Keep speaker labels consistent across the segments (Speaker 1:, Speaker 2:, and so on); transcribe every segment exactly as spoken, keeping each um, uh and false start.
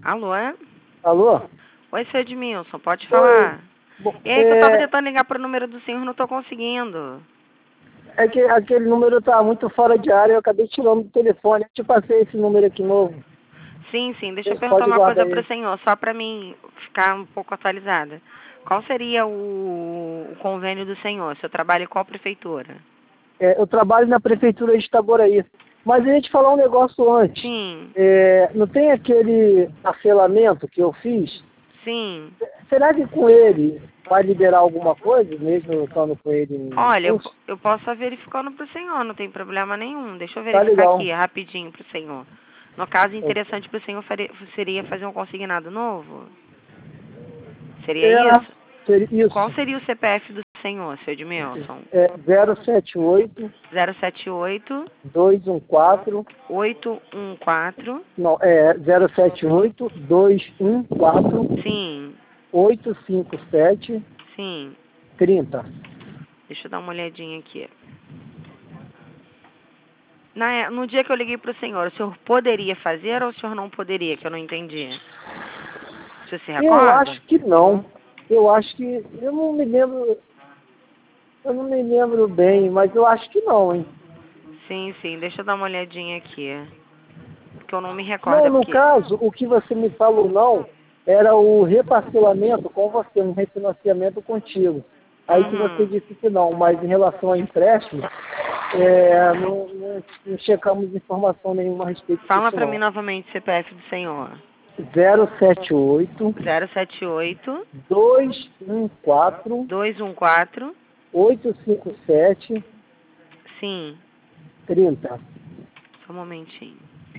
Speaker 1: Alô, é?
Speaker 2: Alô?
Speaker 1: Oi, seu Edmilson, pode falar.
Speaker 2: Bom,
Speaker 1: E aí,
Speaker 2: é...
Speaker 1: que eu tava tentando ligar pro número do senhor, não tô conseguindo.
Speaker 2: É que aquele número tá muito fora de área, eu acabei tirando do telefone. Eu te passei esse número aqui novo.
Speaker 1: Sim, sim, deixa eu
Speaker 2: Você
Speaker 1: perguntar
Speaker 2: pode
Speaker 1: uma
Speaker 2: guardar
Speaker 1: coisa pro
Speaker 2: aí.
Speaker 1: senhor, só pra mim ficar um pouco atualizada. Qual seria o, o convênio do senhor? O senhor trabalha em qual prefeitura?
Speaker 2: É, eu trabalho na prefeitura de Itaboraí. Mas a gente falar um negócio antes.
Speaker 1: Sim,
Speaker 2: É, não tem aquele parcelamento que eu fiz?
Speaker 1: sim.
Speaker 2: Será que com ele vai liberar alguma coisa, mesmo eu estando com ele em
Speaker 1: Olha, eu,
Speaker 2: curso?
Speaker 1: po- eu posso estar verificando pro senhor, não tem problema nenhum. Deixa eu
Speaker 2: Tá
Speaker 1: verificar
Speaker 2: legal.
Speaker 1: aqui rapidinho pro senhor. No caso,
Speaker 2: Eu-
Speaker 1: interessante pro senhor faria- seria fazer um consignado novo? Seria
Speaker 2: É,
Speaker 1: isso?
Speaker 2: seria
Speaker 1: Qual
Speaker 2: isso.
Speaker 1: seria o C P F do senhor, seu Edmilson?
Speaker 2: É zero sete oito,
Speaker 1: zero sete oito,
Speaker 2: dois um quatro.
Speaker 1: oito um quatro.
Speaker 2: Não, é zero sete oito, dois um quatro,
Speaker 1: Sim,
Speaker 2: oito cinco sete,
Speaker 1: sim.
Speaker 2: trinta.
Speaker 1: Deixa eu dar uma olhadinha aqui. Na, é- no dia que eu liguei para o senhor, o senhor poderia fazer ou o senhor não poderia? Que eu não entendi. O senhor se
Speaker 2: Eu
Speaker 1: recorda?
Speaker 2: acho que não. Eu acho que. Eu não me lembro. Eu não me lembro bem, mas eu acho que não, hein?
Speaker 1: Sim, sim. Deixa eu dar uma olhadinha aqui. Porque eu não me recordo.
Speaker 2: Não,
Speaker 1: É
Speaker 2: no
Speaker 1: porque...
Speaker 2: caso, o que você me falou não era o reparcelamento com você, um refinanciamento contigo. Aí que você
Speaker 1: Uhum.
Speaker 2: disse que não, mas em relação ao empréstimo, é, não, não, não checamos informação nenhuma a respeito
Speaker 1: Fala
Speaker 2: disso
Speaker 1: para mim
Speaker 2: não.
Speaker 1: novamente o C P F do senhor.
Speaker 2: zero sete oito,
Speaker 1: zero sete oito,
Speaker 2: dois um quatro,
Speaker 1: dois um quatro.
Speaker 2: oito cinco sete,
Speaker 1: Sim.
Speaker 2: trinta.
Speaker 1: Só um momentinho.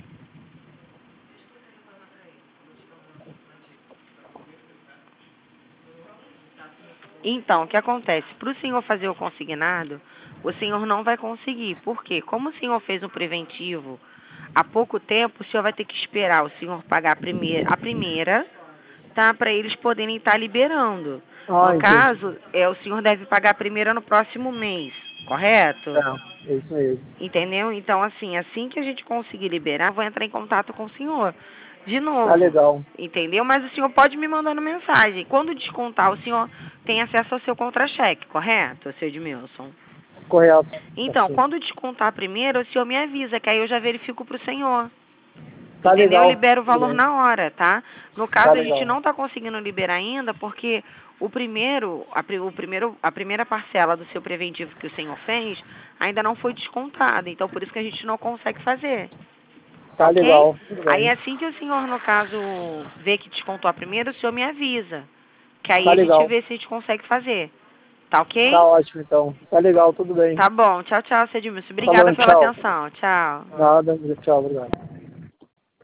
Speaker 1: Então, o que acontece? Para o senhor fazer o consignado, o senhor não vai conseguir. Por quê? Como o senhor fez um preventivo há pouco tempo, o senhor vai ter que esperar o senhor pagar a primeira, a primeira, tá? Para eles poderem estar liberando. No
Speaker 2: Ah, entendi.
Speaker 1: caso, é, o senhor deve pagar a primeira no próximo mês, correto?
Speaker 2: É, é isso mesmo.
Speaker 1: Entendeu? Então, assim, assim que a gente conseguir liberar, eu vou entrar em contato com o senhor. De
Speaker 2: Tá
Speaker 1: novo,
Speaker 2: legal.
Speaker 1: entendeu? Mas o senhor pode me mandando mensagem. Quando descontar, o senhor tem acesso ao seu contra-cheque, correto, seu Edmilson?
Speaker 2: Correto.
Speaker 1: Então,
Speaker 2: Assim.
Speaker 1: quando descontar primeiro, o senhor me avisa, que aí eu já verifico para o senhor.
Speaker 2: Tá
Speaker 1: Entendeu? Eu
Speaker 2: legal.
Speaker 1: libero o
Speaker 2: Tudo
Speaker 1: valor
Speaker 2: bem.
Speaker 1: na hora, tá? No
Speaker 2: Tá
Speaker 1: caso, a gente
Speaker 2: legal.
Speaker 1: não está conseguindo liberar ainda, porque o primeiro, a, pri- o primeiro, a primeira parcela do seu preventivo que o senhor fez ainda não foi descontada. Então, por isso que a gente não consegue fazer. Tá
Speaker 2: Tá
Speaker 1: ok?
Speaker 2: legal. Tudo
Speaker 1: Aí,
Speaker 2: bem.
Speaker 1: assim que o senhor, no caso, vê que descontou a primeira, o senhor me avisa. Que aí
Speaker 2: Tá
Speaker 1: a gente
Speaker 2: legal.
Speaker 1: vê se a gente consegue fazer. Tá
Speaker 2: Tá
Speaker 1: ok?
Speaker 2: ótimo, então. Tá legal, tudo bem.
Speaker 1: Tá bom. Tchau, tchau, seu Edmilson. Obrigada
Speaker 2: Falando
Speaker 1: pela
Speaker 2: tchau.
Speaker 1: atenção. Tchau.
Speaker 2: Nada, tchau, obrigado.